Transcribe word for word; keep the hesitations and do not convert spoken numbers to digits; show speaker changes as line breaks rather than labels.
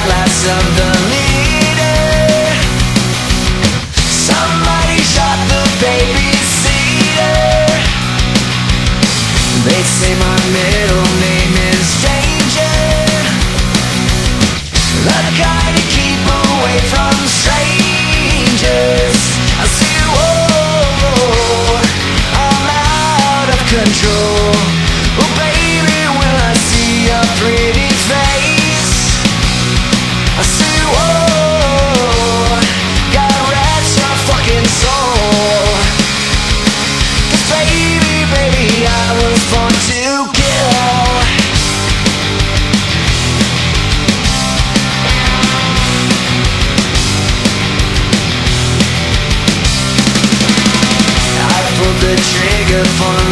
headlights of the leader. Somebody shot the babysitter. They say my middle name is Danger, the kind to keep away from strangers. I say, whoa, I'm out of control. Oh baby, when I see a pretty face, I say, whoa, God rest your fucking soul. 'Cause baby, baby, I was born to kill. I pulled the trigger for